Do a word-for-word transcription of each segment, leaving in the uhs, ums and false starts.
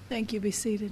Thank you. Be seated.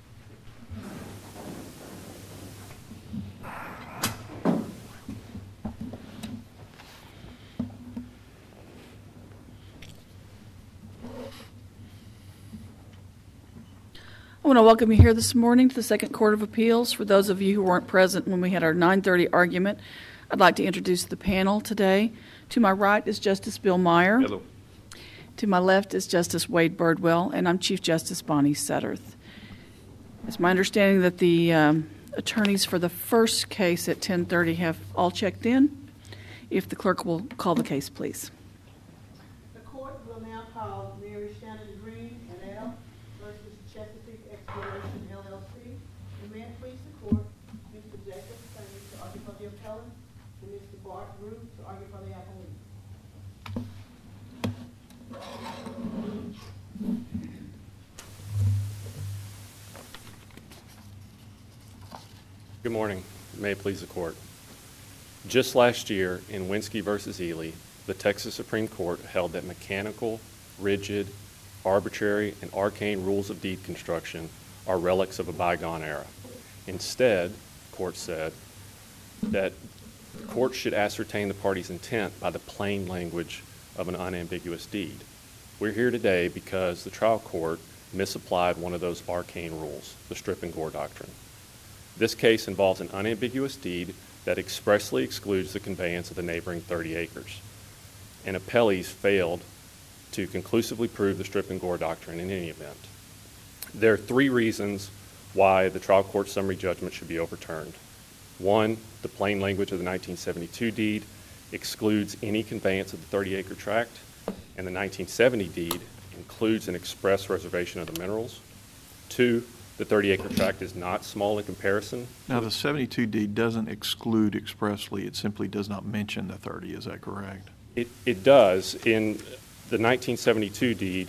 I want to welcome you here this morning to the Second Court of Appeals. For those of you who weren't present when we had our nine thirty argument, I'd like to introduce the panel today. To my right is Justice Bill Meyer. Hello. To my left is Justice Wade Birdwell, and I'm Chief Justice Bonnie Sutterth. It's my understanding that the um, attorneys for the first case at ten thirty have all checked in. If the clerk will call the case, please. The court will now call Mary Shannon Green et al. Versus Chesapeake Exploration L L C. And may it please the court, Mister Jacob Stoney to argue for the appellant, and Mister Bart Root to argue for the appellant. Good morning. May it please the court. Just last year in Winsky versus Ely, the Texas Supreme Court held that mechanical, rigid, arbitrary, and arcane rules of deed construction are relics of a bygone era. Instead, the court said that the court should ascertain the party's intent by the plain language of an unambiguous deed. We're here today because the trial court misapplied one of those arcane rules, the strip and gore doctrine. This case involves an unambiguous deed that expressly excludes the conveyance of the neighboring thirty acres. And appellees failed to conclusively prove the strip and gore doctrine in any event. There are three reasons why the trial court summary judgment should be overturned. One, the plain language of the nineteen seventy-two deed excludes any conveyance of the thirty acre tract, and the nineteen seventy deed includes an express reservation of the minerals. Two, the thirty acre tract is not small in comparison. Now, the seventy-two deed doesn't exclude expressly. It simply does not mention the thirty. Is that correct? It, it does. In the nineteen seventy-two deed,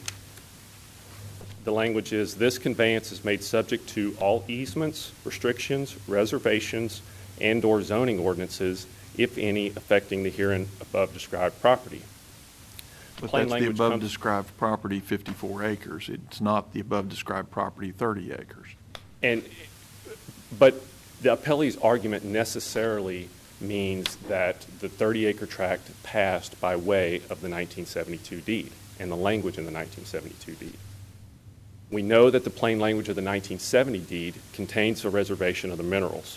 the language is, this conveyance is made subject to all easements, restrictions, reservations, and or zoning ordinances, if any, affecting the herein above described property. But Plain that's the language above comes- described property, fifty-four acres. It's not the above described property, thirty acres. And, but the appellee's argument necessarily means that the thirty acre tract passed by way of the nineteen seventy-two deed and the language in the nineteen seventy-two deed. We know that the plain language of the nineteen seventy deed contains a reservation of the minerals.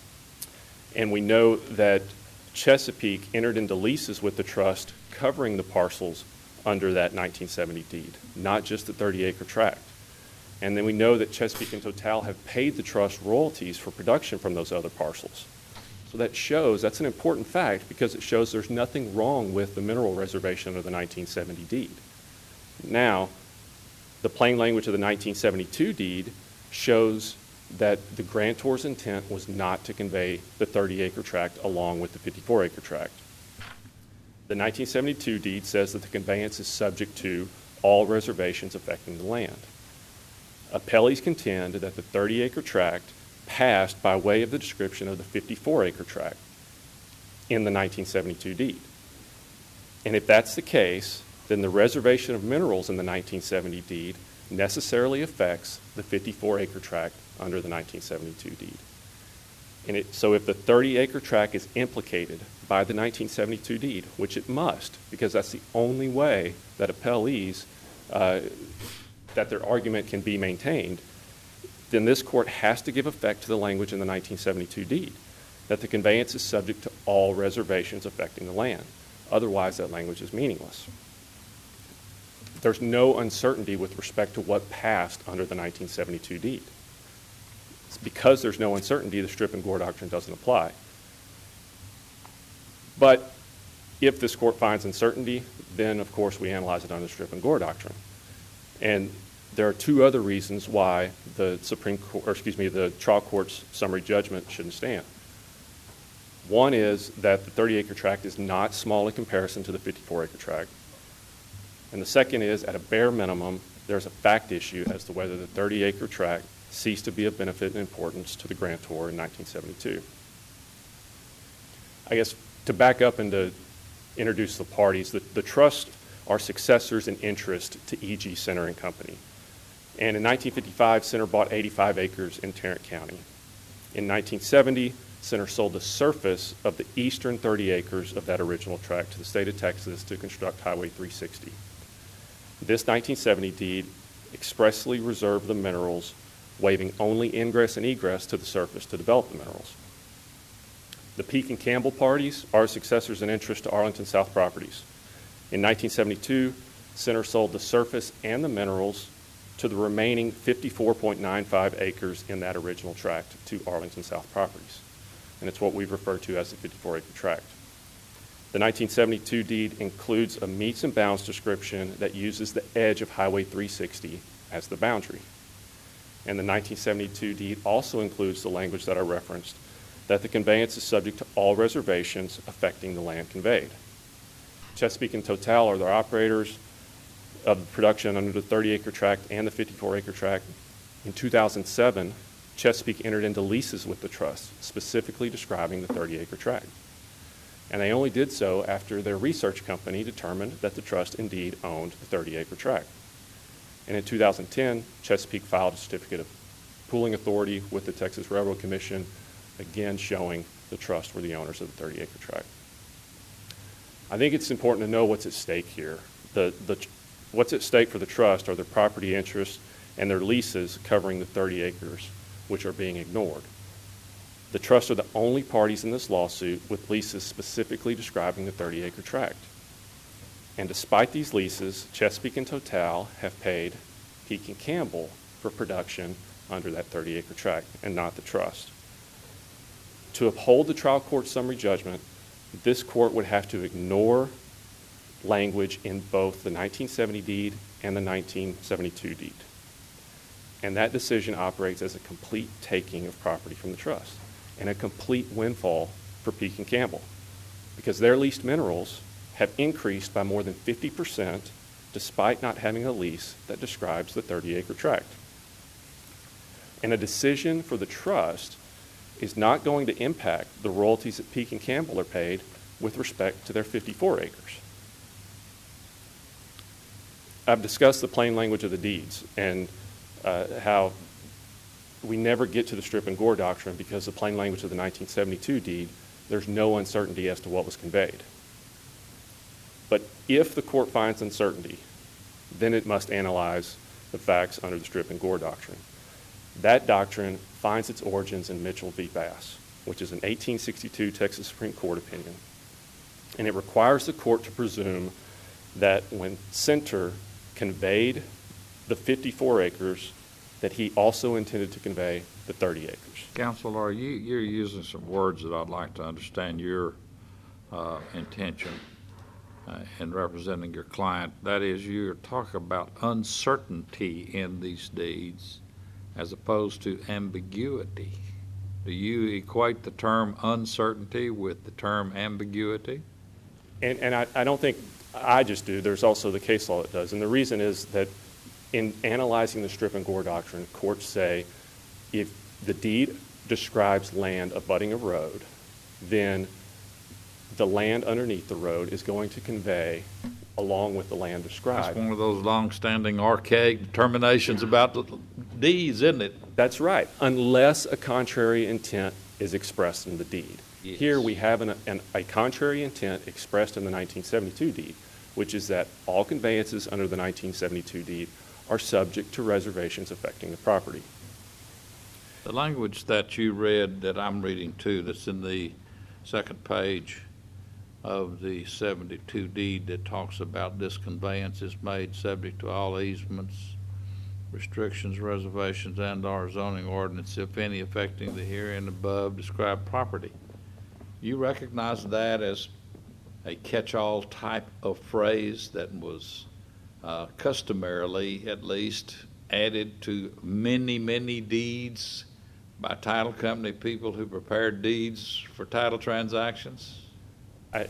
And we know that Chesapeake entered into leases with the trust covering the parcels under that nineteen seventy deed, not just the thirty acre tract. And then we know that Chesapeake and Total have paid the trust royalties for production from those other parcels. So that shows, that's an important fact because it shows there's nothing wrong with the mineral reservation of the nineteen seventy deed. Now, the plain language of the nineteen seventy-two deed shows that the grantor's intent was not to convey the thirty acre tract along with the fifty-four acre tract. The nineteen seventy-two deed says that the conveyance is subject to all reservations affecting the land. Appellees contend that the thirty acre tract passed by way of the description of the fifty-four acre tract in the nineteen seventy-two deed. And if that's the case, then the reservation of minerals in the nineteen seventy deed necessarily affects the fifty-four acre tract under the nineteen seventy-two deed. And it, so if the thirty acre tract is implicated by the nineteen seventy-two deed, which it must, because that's the only way that appellees, uh, that their argument can be maintained, then this court has to give effect to the language in the nineteen seventy-two deed, that the conveyance is subject to all reservations affecting the land. Otherwise, that language is meaningless. There's no uncertainty with respect to what passed under the nineteen seventy-two deed. It's because there's no uncertainty, the strip and gore doctrine doesn't apply. But if this court finds uncertainty, then of course we analyze it under the strip and gore doctrine. And there are two other reasons why the Supreme Court, or excuse me, the trial court's summary judgment shouldn't stand. One is that the thirty acre tract is not small in comparison to the fifty-four acre tract. And the second is, at a bare minimum, there's a fact issue as to whether the thirty acre tract ceased to be of benefit and importance to the grantor in nineteen seventy-two. I guess to back up and to introduce the parties, the, the trust are successors in interest to E G Center and Company. And in nineteen fifty-five, Center bought eighty-five acres in Tarrant County. In nineteen seventy, Center sold the surface of the eastern thirty acres of that original tract to the state of Texas to construct Highway three sixty. This nineteen seventy deed expressly reserved the minerals, waiving only ingress and egress to the surface to develop the minerals. The Peake and Campbell parties are successors in interest to Arlington South Properties. In nineteen seventy-two, Center sold the surface and the minerals to the remaining fifty-four point nine five acres in that original tract to Arlington South Properties. And it's what we refer to as the fifty-four acre tract. The nineteen seventy-two deed includes a meets and bounds description that uses the edge of Highway three sixty as the boundary. And the nineteen seventy-two deed also includes the language that I referenced, that the conveyance is subject to all reservations affecting the land conveyed. Chesapeake and Total are the operators of the production under the thirty acre tract and the fifty-four acre tract. In two thousand seven, Chesapeake entered into leases with the trust, specifically describing the thirty acre tract. And they only did so after their research company determined that the trust indeed owned the thirty acre tract. And in two thousand ten, Chesapeake filed a certificate of pooling authority with the Texas Railroad Commission, again showing the trust were the owners of the thirty acre tract. I think it's important to know what's at stake here. The, the, what's at stake for the trust are their property interests and their leases covering the thirty acres, which are being ignored. The trust are the only parties in this lawsuit with leases specifically describing the thirty acre tract. And despite these leases, Chesapeake and Total have paid Peake and Campbell for production under that thirty acre tract and not the trust. To uphold the trial court summary judgment, this court would have to ignore language in both the nineteen seventy deed and the nineteen seventy-two deed. And that decision operates as a complete taking of property from the trust and a complete windfall for Peake and Campbell, because their leased minerals have increased by more than fifty percent despite not having a lease that describes the thirty acre tract. And a decision for the trust is not going to impact the royalties that Peake and Campbell are paid with respect to their fifty-four acres. I've discussed the plain language of the deeds and uh, how we never get to the strip and gore doctrine because the plain language of the nineteen seventy-two deed, there's no uncertainty as to what was conveyed. But if the court finds uncertainty, then it must analyze the facts under the strip and gore doctrine. That doctrine finds its origins in Mitchell v. Bass, which is an eighteen sixty-two Texas Supreme Court opinion. And it requires the court to presume that when Center conveyed the fifty-four acres, that he also intended to convey the thirty acres. Counselor, you, you're using some words that I'd like to understand your uh, intention uh, in representing your client. That is, you're talking about uncertainty in these deeds as opposed to ambiguity. Do you equate the term uncertainty with the term ambiguity? And, and I, I don't think I just do. There's also the case law that does. And the reason is that in analyzing the strip and gore doctrine, courts say if the deed describes land abutting a road, then the land underneath the road is going to convey along with the land described. That's one of those long-standing archaic determinations about deeds, isn't it? That's right, unless a contrary intent is expressed in the deed. Yes. Here we have an, an, a contrary intent expressed in the nineteen seventy-two deed, which is that all conveyances under the nineteen seventy-two deed are subject to reservations affecting the property. The language that you read, that I'm reading too, that's in the second page of the seventy-two deed that talks about this conveyance is made subject to all easements, restrictions, reservations, and or zoning ordinance, if any, affecting the herein above described property. You recognize that as a catch-all type of phrase that was uh, customarily, at least, added to many, many deeds by title company people who prepared deeds for title transactions? I,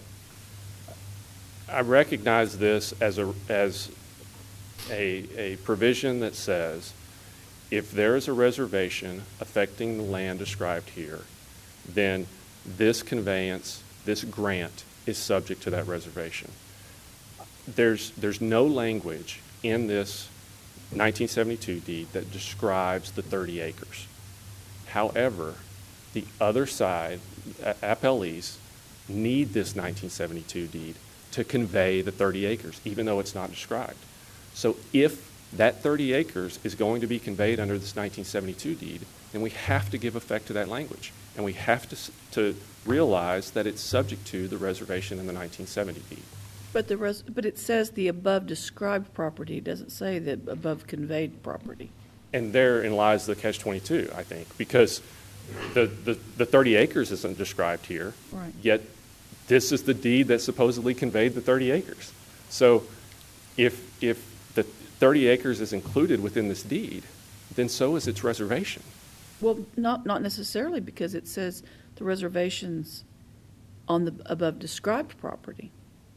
I recognize this as a as a, a provision that says if there is a reservation affecting the land described here, then this conveyance, this grant, is subject to that reservation. There's there's no language in this nineteen seventy-two deed that describes the thirty acres. However, the other side, a- appellees, need this nineteen seventy-two deed to convey the thirty acres, even though it's not described. So if that thirty acres is going to be conveyed under this nineteen seventy-two deed, then we have to give effect to that language. And we have to, s- to realize that it's subject to the reservation in the nineteen seventy deed. But the res, but it says the above described property, it doesn't say the above conveyed property. And therein lies the catch twenty-two, I think, because the, the, the thirty acres isn't described here. Right. Yet this is the deed that supposedly conveyed the thirty acres. So if, if the thirty acres is included within this deed, then so is its reservation. Well, not, not necessarily, because it says the reservations on the above described property.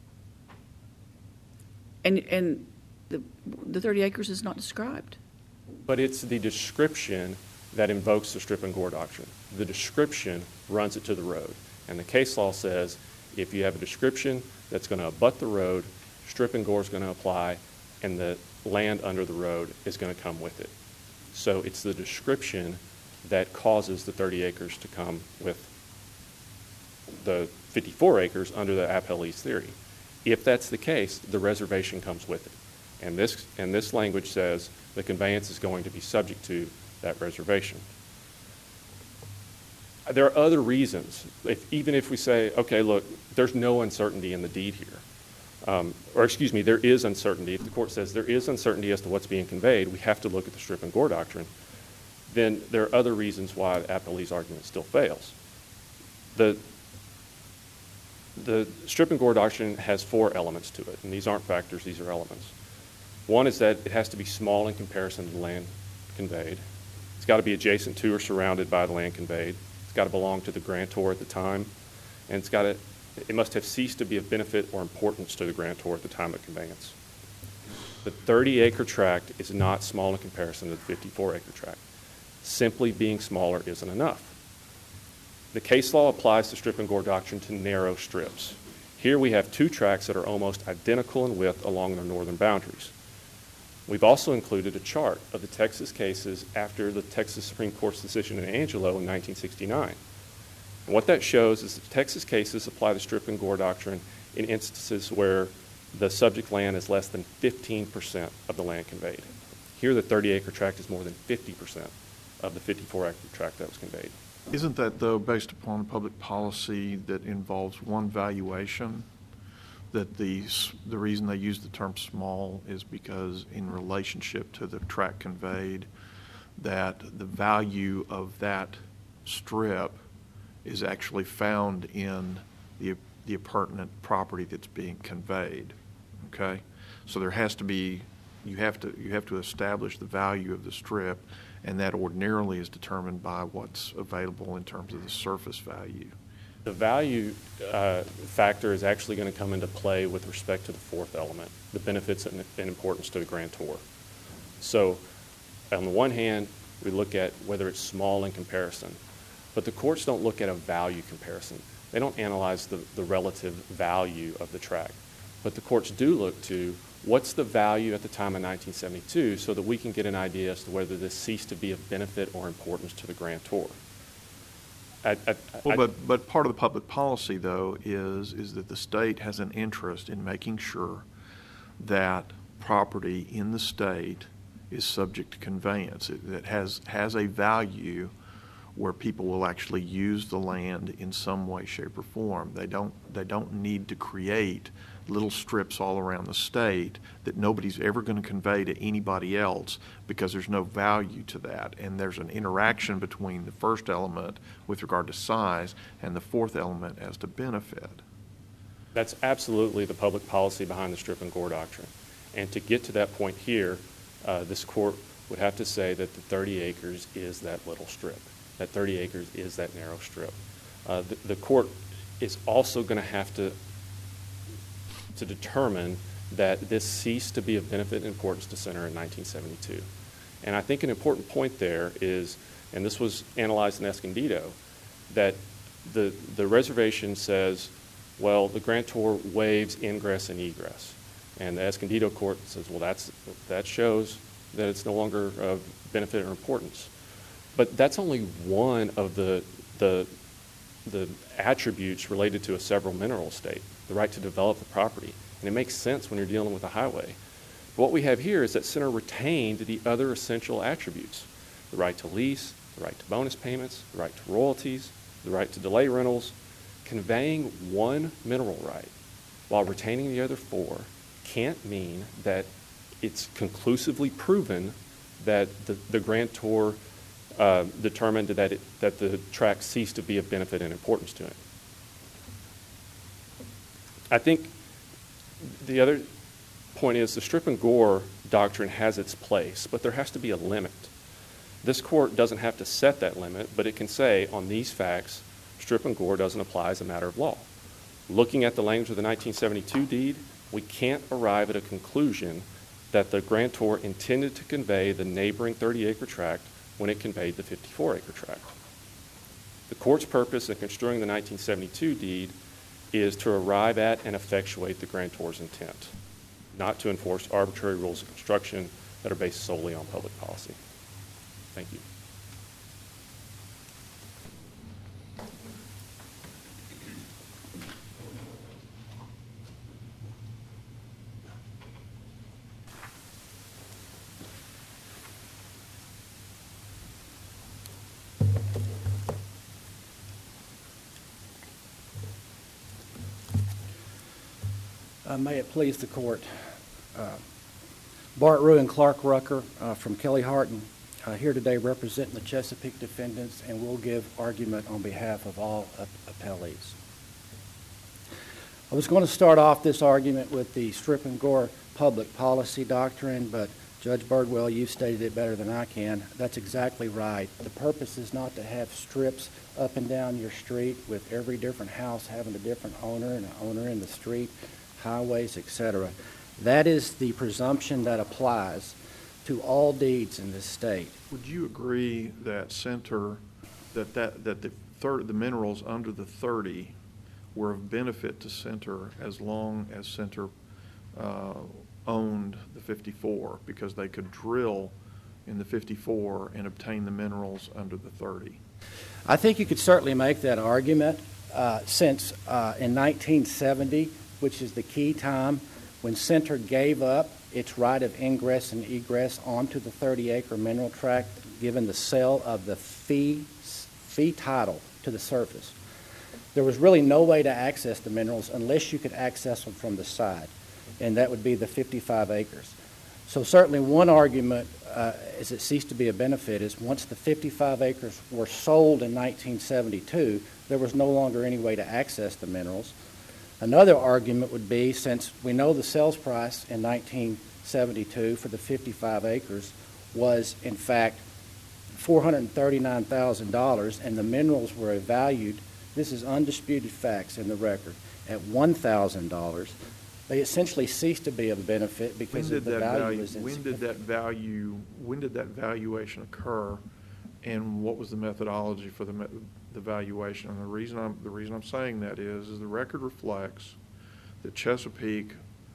And, and the, the thirty acres is not described. But it's the description that invokes the strip and gore doctrine. The description runs it to the road. And the case law says if you have a description that's going to abut the road, strip and gore is going to apply, and the land under the road is going to come with it. So it's the description that causes the thirty acres to come with the fifty-four acres under the appellee's theory. If that's the case, the reservation comes with it. And this, and this language says the conveyance is going to be subject to that reservation. There are other reasons. If, even if we say, okay, look, there's no uncertainty in the deed here. Um, or excuse me, there is uncertainty. If the court says there is uncertainty as to what's being conveyed, we have to look at the strip and gore doctrine. Then there are other reasons why the appellee's argument still fails. The, the strip and gore doctrine has four elements to it, and these aren't factors, these are elements. One is that it has to be small in comparison to the land conveyed. It's got to be adjacent to or surrounded by the land conveyed. It's got to belong to the grantor at the time, and it's got to, it must have ceased to be of benefit or importance to the grantor at the time of conveyance. The thirty acre tract is not small in comparison to the fifty-four acre tract. Simply being smaller isn't enough. The case law applies the strip and gore doctrine to narrow strips. Here we have two tracts that are almost identical in width along their northern boundaries. We've also included a chart of the Texas cases after the Texas Supreme Court's decision in Angelo in nineteen sixty-nine. And what that shows is that Texas cases apply the strip and gore doctrine in instances where the subject land is less than fifteen percent of the land conveyed. Here the thirty acre tract is more than fifty percent of the fifty-four acre tract that was conveyed. Isn't that, though, based upon public policy that involves one valuation? That the, s- the reason they use the term small is because in relationship to the tract conveyed, that the value of that strip is actually found in the, the appurtenant property that's being conveyed, okay? So there has to be, you have to, you have to establish the value of the strip, and that ordinarily is determined by what's available in terms of the surface value. The value uh, factor is actually going to come into play with respect to the fourth element, the benefits and, and importance to the grantor. So on the one hand, we look at whether it's small in comparison, but the courts don't look at a value comparison. They don't analyze the, the relative value of the tract, but the courts do look to what's the value at the time of nineteen seventy-two so that we can get an idea as to whether this ceased to be of benefit or importance to the grantor. I, I, Well, I, but, but part of the public policy, though, is, is that the state has an interest in making sure that property in the state is subject to conveyance. It, that has, has a value where people will actually use the land in some way, shape, or form. They don't, they don't need to create little strips all around the state that nobody's ever going to convey to anybody else because there's no value to that. And there's an interaction between the first element with regard to size and the fourth element as to benefit. That's absolutely the public policy behind the strip and gore doctrine. And to get to that point here, uh, this court would have to say that the thirty acres is that little strip. That thirty acres is that narrow strip. Uh, the, the court is also going to have to to determine that this ceased to be of benefit and importance to Center in nineteen seventy-two. And I think an important point there is, and this was analyzed in Escondido, that the, the reservation says, well, the grantor waives ingress and egress. And the Escondido court says, well, that's, that shows that it's no longer of benefit or importance. But that's only one of the, the, the attributes related to a several mineral estate, the right to develop the property. And it makes sense when you're dealing with a highway. But what we have here is that Center retained the other essential attributes: the right to lease, the right to bonus payments, the right to royalties, the right to delay rentals. Conveying one mineral right while retaining the other four can't mean that it's conclusively proven that the, the grantor uh, determined that, it, that the tract ceased to be of benefit and importance to it. I think the other point is the strip and gore doctrine has its place, but there has to be a limit. This court doesn't have to set that limit, but it can say on these facts, strip and gore doesn't apply as a matter of law. Looking at the language of the nineteen seventy-two deed, we can't arrive at a conclusion that the grantor intended to convey the neighboring thirty acre tract when it conveyed the fifty-four acre tract. The court's purpose in construing the nineteen seventy-two deed is to arrive at and effectuate the grantor's intent, not to enforce arbitrary rules of construction that are based solely on public policy. Thank you. Uh, may it please the court. Uh, Bart Rue and Clark Rucker uh, from Kelly Harton uh, here today representing the Chesapeake defendants, and will give argument on behalf of all uh, appellees. I was going to start off this argument with the strip and gore public policy doctrine, but Judge Birdwell, you've stated it better than I can. That's exactly right. The purpose is not to have strips up and down your street with every different house having a different owner and an owner in the street, highways, et cetera. That is the presumption that applies to all deeds in this state. Would you agree that Center, that, that, that the, thir- the minerals under the thirty were of benefit to Center as long as Center uh, owned the fifty-four, because they could drill in the fifty-four and obtain the minerals under the thirty? I think you could certainly make that argument uh, since uh, in nineteen seventy, which is the key time when Center gave up its right of ingress and egress onto the thirty acre mineral tract, given the sale of the fee, fee title to the surface. There was really no way to access the minerals unless you could access them from the side, and that would be the fifty-five acres. So certainly one argument, uh, as it ceased to be a benefit, is once the fifty-five acres were sold in nineteen seventy-two, there was no longer any way to access the minerals. Another argument would be, since we know the sales price in nineteen seventy-two for the fifty-five acres was in fact four hundred thirty-nine thousand dollars, and the minerals were valued, this is undisputed facts in the record, at one thousand dollars, they essentially ceased to be of benefit because of the value, value was When did that value, when did that valuation occur, and what was the methodology for the, the valuation? And the reason I'm, the reason I'm saying that is, is the record reflects that Chesapeake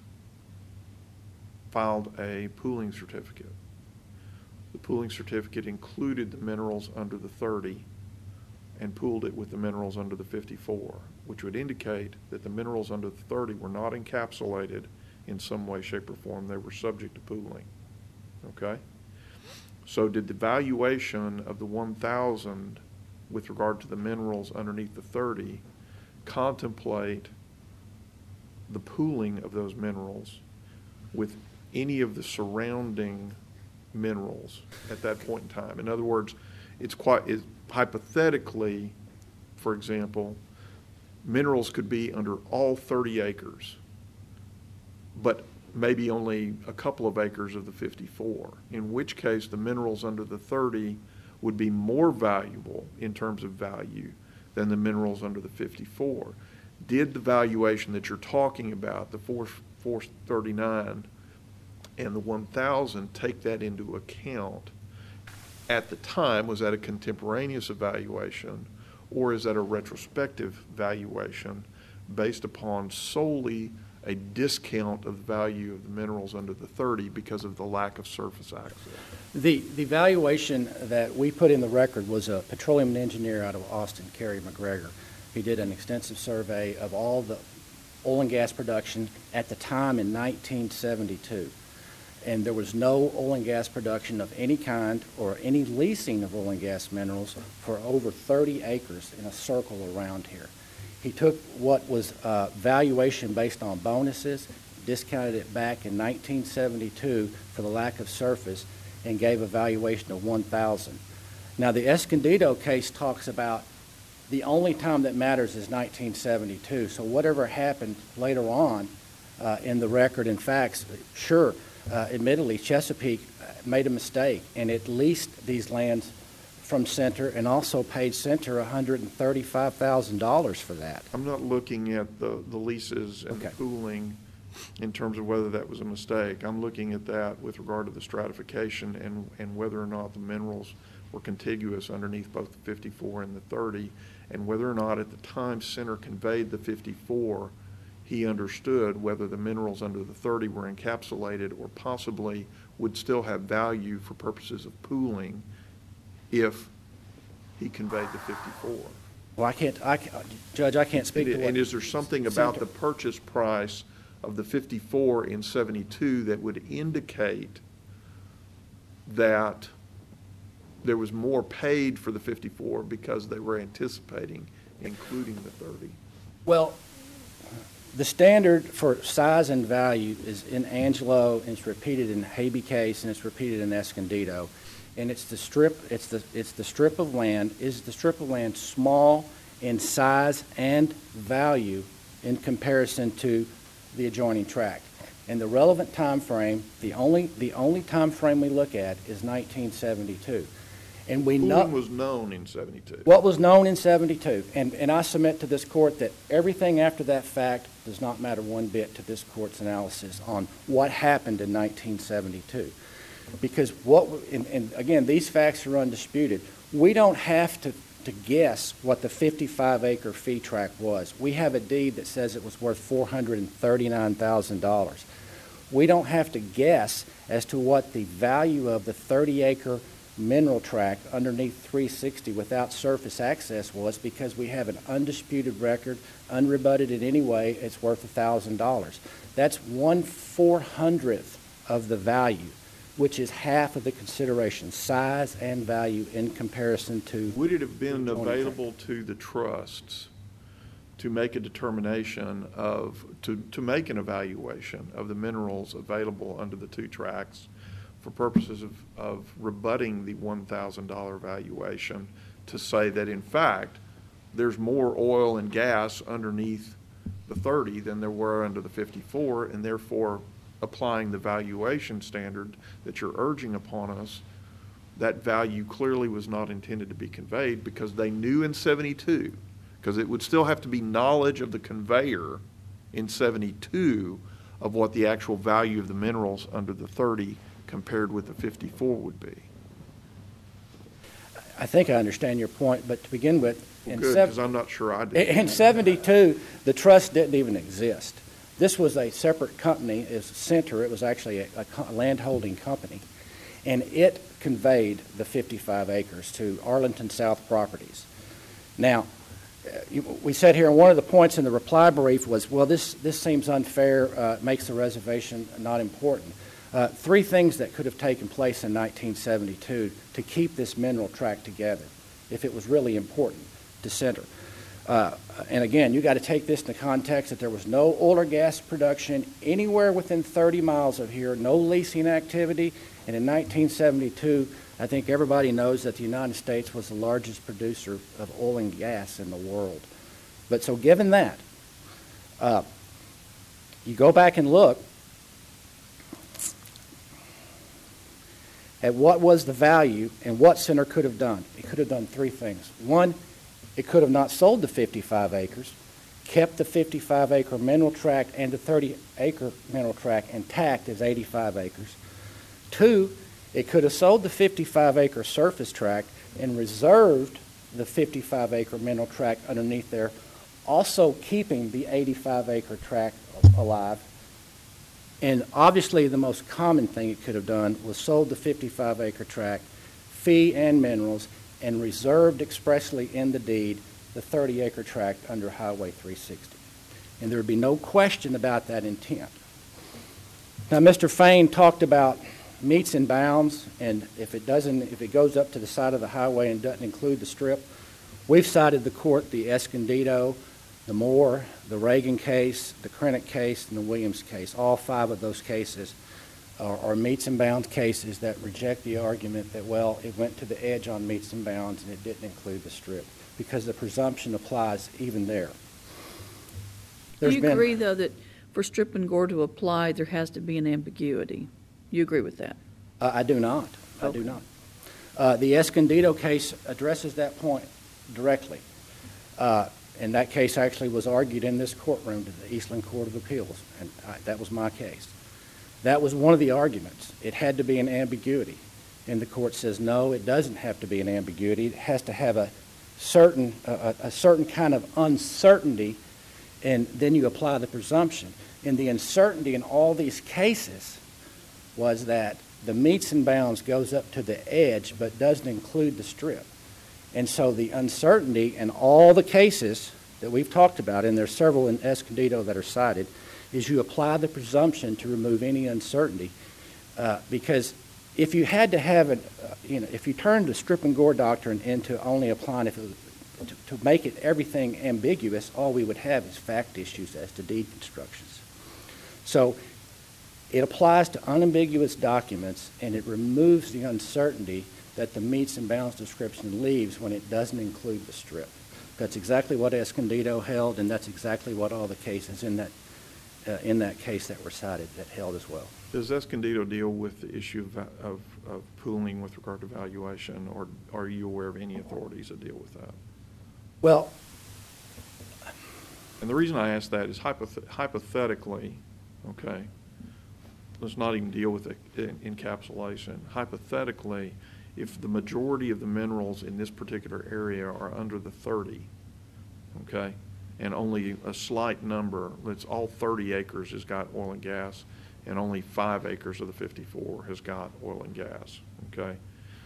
filed a pooling certificate. The pooling certificate included the minerals under the thirty and pooled it with the minerals under the fifty-four, which would indicate that the minerals under the thirty were not encapsulated in some way, shape, or form. They were subject to pooling. Okay? So did the valuation of the one thousand with regard to the minerals underneath the thirty contemplate the pooling of those minerals with any of the surrounding minerals at that point in time? In other words, it's quite, it, hypothetically, for example, minerals could be under all thirty acres, but maybe only a couple of acres of the fifty-four, in which case the minerals under the thirty would be more valuable in terms of value than the minerals under the fifty-four. Did the valuation that you're talking about, the four thirty-nine and the one thousand, take that into account at the time? Was that a contemporaneous evaluation, or is that a retrospective valuation based upon solely a discount of the value of the minerals under the thirty because of the lack of surface access. The, the valuation that we put in the record was a petroleum engineer out of Austin, Kerry McGregor. He did an extensive survey of all the oil and gas production at the time in nineteen seventy-two. And there was no oil and gas production of any kind or any leasing of oil and gas minerals for over thirty acres in a circle around here. He took what was uh, valuation based on bonuses, discounted it back in nineteen seventy-two for the lack of surface, and gave a valuation of one thousand. Now, the Escondido case talks about the only time that matters is nineteen seventy-two. So whatever happened later on uh, in the record and facts, sure, uh, admittedly, Chesapeake made a mistake, and it leased these lands from Center and also paid Center one hundred thirty-five thousand dollars for that. I'm not looking at the, the leases and Okay. the pooling in terms of whether that was a mistake. I'm looking at that with regard to the stratification and, and whether or not the minerals were contiguous underneath both the fifty-four and the thirty, and whether or not at the time Center conveyed the fifty-four, he understood whether the minerals under the thirty were encapsulated or possibly would still have value for purposes of pooling if he conveyed the fifty-four. Well, I can't, I, can't- Judge, I can't speak to And what. and is there something about Center- the purchase price of the fifty-four in seventy-two that would indicate that there was more paid for the fifty-four because they were anticipating including the thirty? Well, the standard for size and value is in Angelo, and it's repeated in Habe case, and it's repeated in Escondido. And it's the strip, it's the, it's the strip of land. Is the strip of land small in size and value in comparison to the adjoining tract? And the relevant time frame, the only, the only time frame we look at is nineteen seventy-two. And we know Pooling was known in seventy-two. what was known in seventy-two, and, and I submit to this court that everything after that fact does not matter one bit to this court's analysis on what happened in nineteen seventy-two. Because what, and, and again, these facts are undisputed. We don't have to, to guess what the fifty-five acre fee tract was. We have a deed that says it was worth four hundred thirty-nine thousand dollars. We don't have to guess as to what the value of the thirty acre mineral tract underneath three sixty without surface access was, because we have an undisputed record, unrebutted in any way, it's worth one thousand dollars. That's one four hundredth of the value, which is half of the consideration, size and value in comparison to. Would it have been the adjoining available to the trusts to make a determination of, to, to make an evaluation of the minerals available under the two tracts for purposes of, of rebutting the one thousand dollar valuation to say that, in fact, there's more oil and gas underneath the thirty than there were under the fifty-four, and therefore applying the valuation standard that you're urging upon us, that value clearly was not intended to be conveyed because they knew in seventy-two, because it would still have to be knowledge of the conveyor in seventy-two of what the actual value of the minerals under the thirty compared with the fifty-four would be. I think I understand your point, but to begin with, Well, in good, sev- because I'm not sure I did. in seventy-two, the trust didn't even exist. This was a separate company. It was Center. It was actually a, a co- land-holding company, and it conveyed the fifty-five acres to Arlington South Properties. Now, uh, you- we said here, and one of the points in the reply brief was, well, this, this seems unfair, uh, makes the reservation not important. Uh, three things that could have taken place in nineteen seventy-two to keep this mineral tract together, if it was really important to Center. Uh, and again, you got to take this in the context that there was no oil or gas production anywhere within thirty miles of here, no leasing activity, and in nineteen seventy-two, I think everybody knows that the United States was the largest producer of oil and gas in the world. But so given that, uh, you go back and look at what was the value and what Center could have done. It could have done three things. One, it could have not sold the fifty-five acres, kept the fifty-five acre mineral tract and the thirty acre mineral tract intact as eighty-five acres. Two, it could have sold the fifty-five acre surface tract and reserved the fifty-five acre mineral tract underneath there also keeping the eighty-five acre tract alive. And obviously the most common thing it could have done was sold the fifty-five acre tract, fee and minerals, and reserved expressly in the deed the thirty acre tract under Highway three sixty. And there would be no question about that intent. Now, Mister Fain talked about meets and bounds, and if it doesn't, if it goes up to the side of the highway and doesn't include the strip, we've cited the court the Escondido, the Moore, the Reagan case, the Krennic case, and the Williams case. All five of those cases are, are meets and bounds cases that reject the argument that, well, it went to the edge on meets and bounds and it didn't include the strip, because the presumption applies even there. Do There's you been- agree, though, that for strip and gore to apply, there has to be an ambiguity? You agree with that? Uh, I do not. I Okay. do not. Uh, the Escondido case addresses that point directly. Uh, and that case actually was argued in this courtroom to the Eastland Court of Appeals, and I, that was my case. That was one of the arguments. It had to be an ambiguity. And the court says, no, it doesn't have to be an ambiguity. It has to have a certain, a, a certain kind of uncertainty, and then you apply the presumption. And the uncertainty in all these cases was that the meets and bounds goes up to the edge but doesn't include the strip. And so the uncertainty in all the cases that we've talked about, and there's several in Escondido that are cited, is you apply the presumption to remove any uncertainty. Uh, because if you had to have it, uh, you know, if you turned the strip and gore doctrine into only applying if it was, to, to make it everything ambiguous, all we would have is fact issues as to deed constructions. So it applies to unambiguous documents, and it removes the uncertainty that the meets and bounds description leaves when it doesn't include the strip. That's exactly what Escondido held, and that's exactly what all the cases in that uh, in that case that were cited that held as well. Does Escondido deal with the issue of, va- of, of pooling with regard to valuation, or are you aware of any authorities that deal with that? Well, And the reason I ask that is hypoth- hypothetically, okay, let's not even deal with the en- encapsulation. Hypothetically, if the majority of the minerals in this particular area are under the thirty, okay, and only a slight number, let's all thirty acres has got oil and gas, and only five acres of the fifty-four has got oil and gas, okay,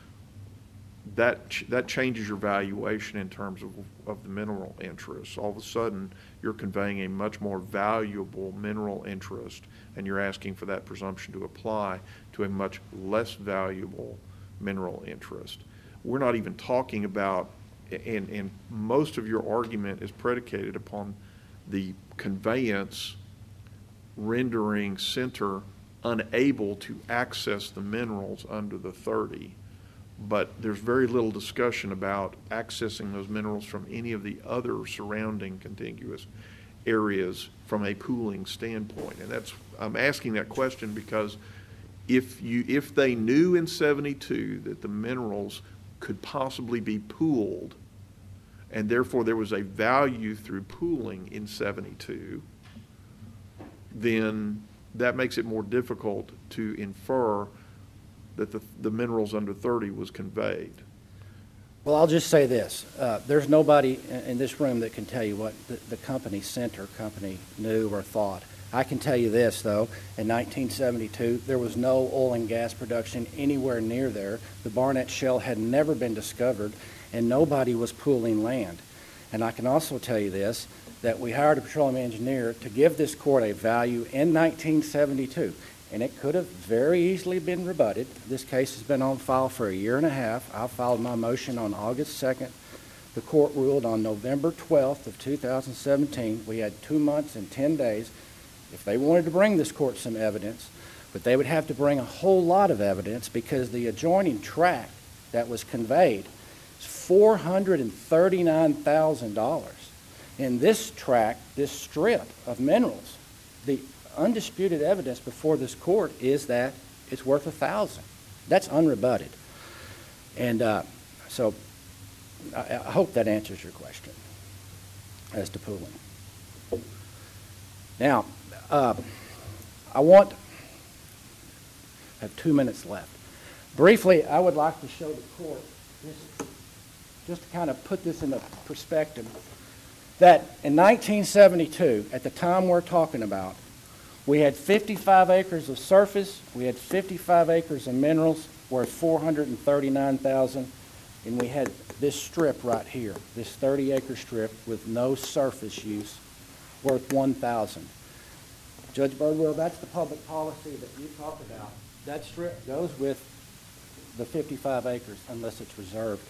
that ch- that changes your valuation in terms of, of the mineral interest. All of a sudden, you're conveying a much more valuable mineral interest, and you're asking for that presumption to apply to a much less valuable mineral interest. We're not even talking about, and, and most of your argument is predicated upon the conveyance rendering Center unable to access the minerals under the thirty. But there's very little discussion about accessing those minerals from any of the other surrounding contiguous areas from a pooling standpoint. And that's, I'm asking that question because if you, if they knew in seventy-two that the minerals could possibly be pooled, and therefore there was a value through pooling in seventy-two, then that makes it more difficult to infer that the, the minerals under thirty was conveyed. well, I'll just say this. Uh, there's nobody in, in this room that can tell you what the, the company, Center Company, knew or thought. I can tell you this, though. In nineteen seventy-two, there was no oil and gas production anywhere near there. The Barnett Shale had never been discovered, and nobody was pooling land. And I can also tell you this, that we hired a petroleum engineer to give this court a value in nineteen seventy-two. And it could have very easily been rebutted. This case has been on file for a year and a half. I filed my motion on August second. The court ruled on November twelfth of two thousand seventeen. We had two months and ten days. If they wanted to bring this court some evidence, but they would have to bring a whole lot of evidence because the adjoining tract that was conveyed is four hundred thirty-nine thousand dollars. In this tract, this strip of minerals, the undisputed evidence before this court is that it's worth a thousand. That's unrebutted. And uh, so I, I hope that answers your question as to pooling. Now, uh, I want, I have two minutes left. Briefly, I would like to show the court, this, just to kind of put this into perspective. that in nineteen seventy-two, at the time we're talking about, we had fifty-five acres of surface, we had fifty-five acres of minerals worth four hundred thirty-nine thousand dollars, and we had this strip right here, this thirty acre strip with no surface use worth one thousand dollars. Judge Birdwell, that's the public policy that you talked about. That strip goes with the fifty-five acres unless it's reserved.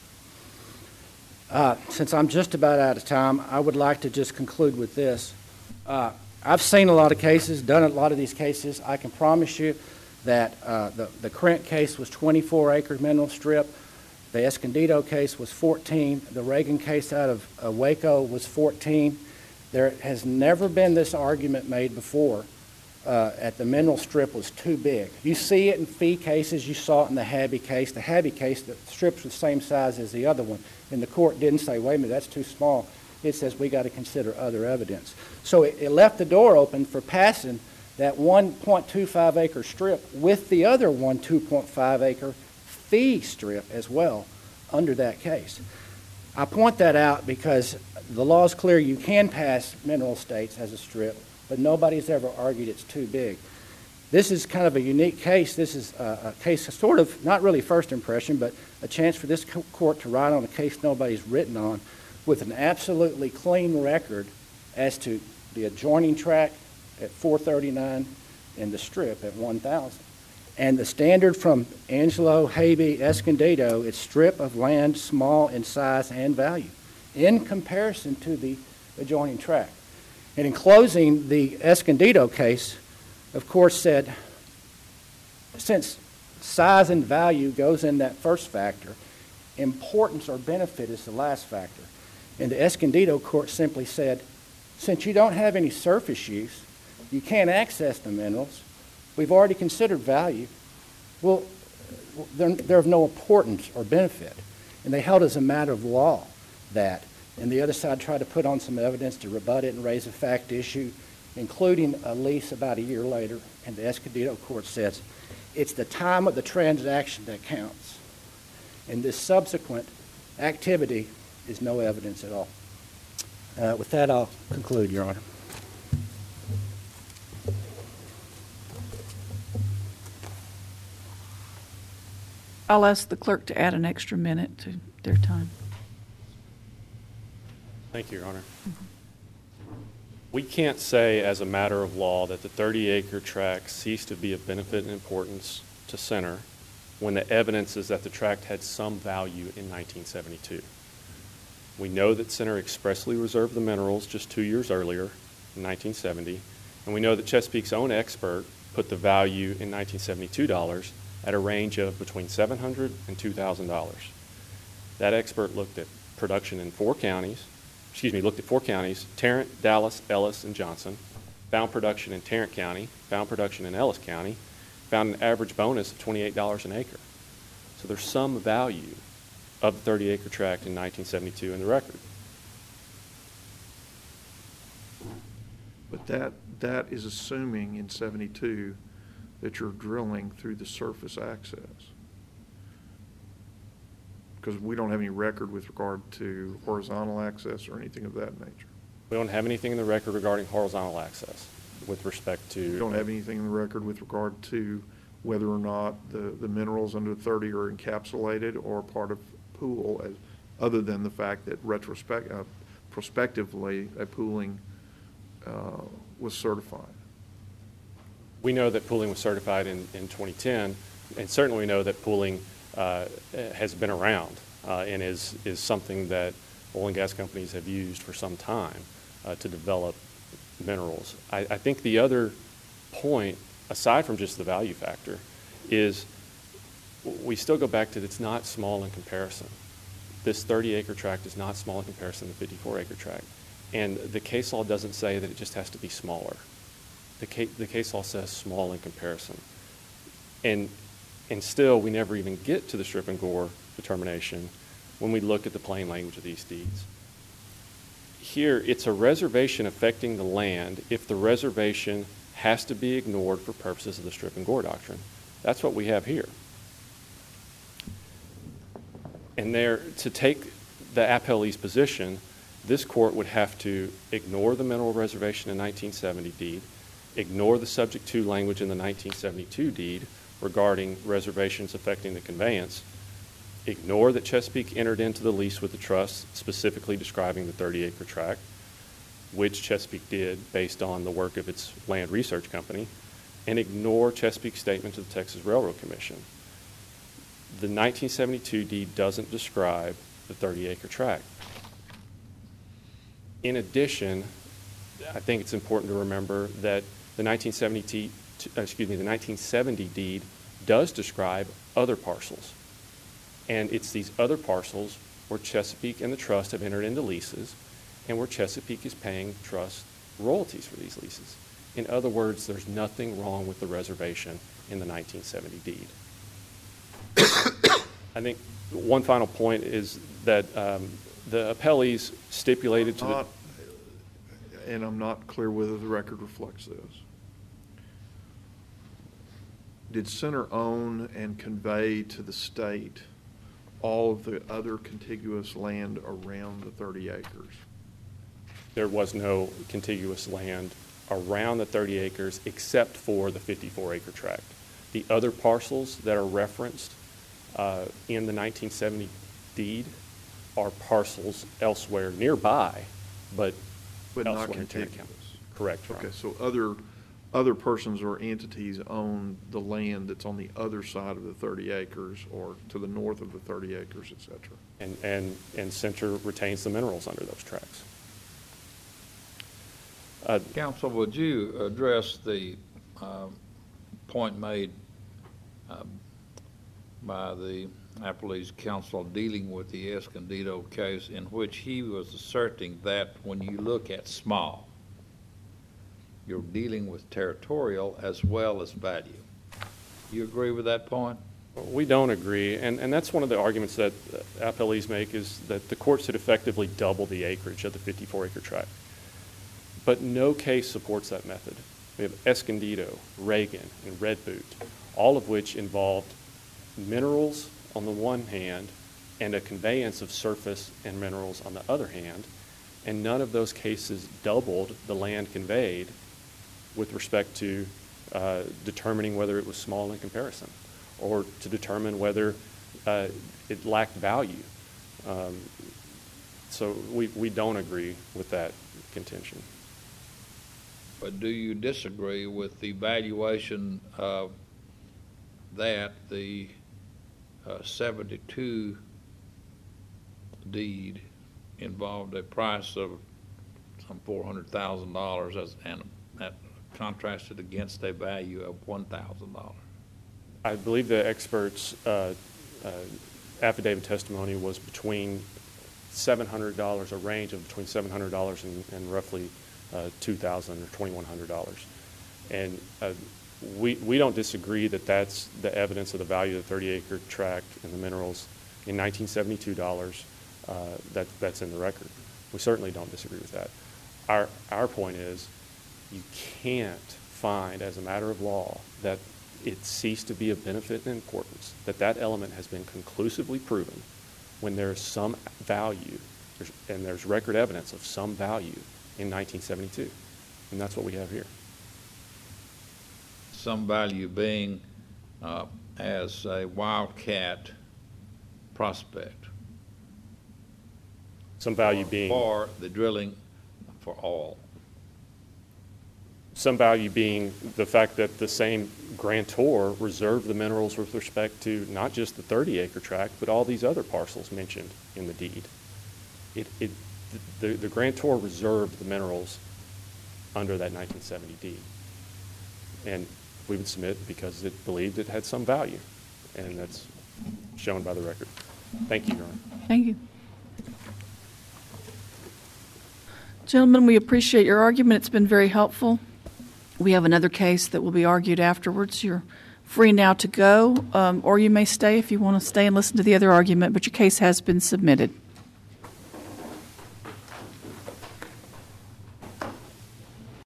Uh, since I'm just about out of time, I would like to just conclude with this. Uh, I've seen a lot of cases, done a lot of these cases. I can promise you that uh, the, the Crent case was twenty-four acre mineral strip. The Escondido case was fourteen. The Reagan case out of uh, Waco was fourteen. There has never been this argument made before uh, at the mineral strip was too big. You see it in fee cases. You saw it in the Habby case. The Habby case, the strip's the same size as the other one. And the court didn't say, wait a minute, that's too small. It says we got to consider other evidence. So it, it left the door open for passing that one point two five acre strip with the other one two point five acre fee strip as well under that case. I point that out because the law is clear. You can pass mineral estates as a strip, but nobody's ever argued it's too big. This is kind of a unique case. This is a, a case, sort of, not really first impression, but a chance for this co- court to write on a case nobody's written on with an absolutely clean record as to the adjoining tract at four thirty-nine and the strip at one thousand. And the standard from Angelo, Habey, Escondido, it's strip of land small in size and value in comparison to the adjoining tract. And in closing, the Escondido case, of course, said since size and value goes in that first factor, importance or benefit is the last factor. And the Escondido court simply said, since you don't have any surface use, you can't access the minerals, we've already considered value, well, they're, they're of no importance or benefit. And they held as a matter of law that. And the other side tried to put on some evidence to rebut it and raise a fact issue, including a lease about a year later. And the Escondido court says, it's the time of the transaction that counts. And this subsequent activity is no evidence at all. Uh, with that, I'll conclude, Your Honor. I'll ask the clerk to add an extra minute to their time. Thank you, Your Honor. We can't say as a matter of law that the thirty acre tract ceased to be of benefit and importance to Center when the evidence is that the tract had some value in nineteen seventy-two. We know that Center expressly reserved the minerals just two years earlier in nineteen seventy, and we know that Chesapeake's own expert put the value in nineteen seventy-two dollars at a range of between seven hundred dollars and two thousand dollars. That expert looked at production in four counties, excuse me, looked at four counties, Tarrant, Dallas, Ellis, and Johnson, found production in Tarrant County, found production in Ellis County, found an average bonus of twenty-eight dollars an acre. So there's some value of the thirty acre tract in nineteen seventy-two in the record. But that, that is assuming in seventy-two that you're drilling through the surface access. Because we don't have any record with regard to horizontal access or anything of that nature. We don't have anything in the record regarding horizontal access with respect to... We don't have anything in the record with regard to whether or not the, the minerals under thirty are encapsulated or part of pool, as, other than the fact that retrospect, uh, prospectively a pooling uh, was certified. We know that pooling was certified in, in twenty ten, and certainly we know that pooling uh, has been around uh, and is, is something that oil and gas companies have used for some time uh, to develop minerals. I, I think the other point, aside from just the value factor, is we still go back to it's not small in comparison. This thirty acre tract is not small in comparison to the fifty-four acre tract. And the case law doesn't say that it just has to be smaller. The case, the case law says small in comparison. And, and still, we never even get to the strip and gore determination when we look at the plain language of these deeds. Here, it's a reservation affecting the land if the reservation has to be ignored for purposes of the strip and gore doctrine. That's what we have here. And there, to take the appellee's position this court would have to ignore the mineral reservation in nineteen seventy deed, ignore the subject to language in the nineteen seventy-two deed regarding reservations affecting the conveyance, ignore that Chesapeake entered into the lease with the trust specifically describing the thirty acre tract, which Chesapeake did based on the work of its land research company, and ignore Chesapeake's statement to the Texas Railroad Commission. The nineteen seventy-two deed doesn't describe the thirty acre tract. In addition, I think it's important to remember that the nineteen seventy, excuse me, the nineteen seventy deed does describe other parcels. And it's these other parcels where Chesapeake and the trust have entered into leases and where Chesapeake is paying trust royalties for these leases. In other words, there's nothing wrong with the reservation in the nineteen seventy deed. I think one final point is that um, the appellees stipulated to Not, the... and I'm not clear whether the record reflects this. Did Center own and convey to the state all of the other contiguous land around the thirty acres? There was no contiguous land around the thirty acres except for the fifty-four acre tract. The other parcels that are referenced uh, in the nineteen seventy deed are parcels elsewhere nearby, but, But elsewhere not in Tarrant contiguous? County. Correct, Your Okay, Honor. so other, other persons or entities own the land that's on the other side of the thirty acres or to the north of the thirty acres, et cetera. And, and, and Center retains the minerals under those tracts. Uh, Counsel, would you address the uh, point made uh, by the Appellee's counsel dealing with the Escondido case, in which he was asserting that when you look at small, you're dealing with territorial as well as value? You agree with that point? We don't agree, and, and that's one of the arguments that uh, appellees make, is that the courts had effectively doubled the acreage of the fifty-four acre tract. But no case supports that method. We have Escondido, Reagan, and Red Boot, all of which involved minerals on the one hand and a conveyance of surface and minerals on the other hand, and none of those cases doubled the land conveyed with respect to uh, determining whether it was small in comparison or to determine whether uh, it lacked value. Um, so we, we don't agree with that contention. But do you disagree with the valuation of that the uh, seventy-two deed involved a price of some four hundred thousand dollars as and that contrasted against a value of one thousand dollars? I believe the expert's uh, uh, affidavit testimony was between seven hundred dollars, a range of between seven hundred dollars and, and roughly uh, two thousand dollars or twenty-one hundred dollars. And uh, we, we don't disagree that that's the evidence of the value of the thirty acre tract and the minerals in nineteen seventy-two dollars. Uh, that, that's in the record. We certainly don't disagree with that. Our, our point is you can't find as a matter of law that it ceased to be of benefit and importance, that that element has been conclusively proven when there's some value, there's, and there's record evidence of some value in nineteen seventy-two. And that's what we have here. Some value being uh, as a wildcat prospect. Some value being... For the drilling for oil. Some value being the fact that the same grantor reserved the minerals with respect to not just the thirty acre tract, but all these other parcels mentioned in the deed. It, it, the, the grantor reserved the minerals under that nineteen seventy deed. And we would submit because it believed it had some value, and that's shown by the record. Thank you, Your Honor. Thank you. Gentlemen, we appreciate your argument. It's been very helpful. We have another case that will be argued afterwards. You're free now to go, um, or you may stay if you want to stay and listen to the other argument, but your case has been submitted.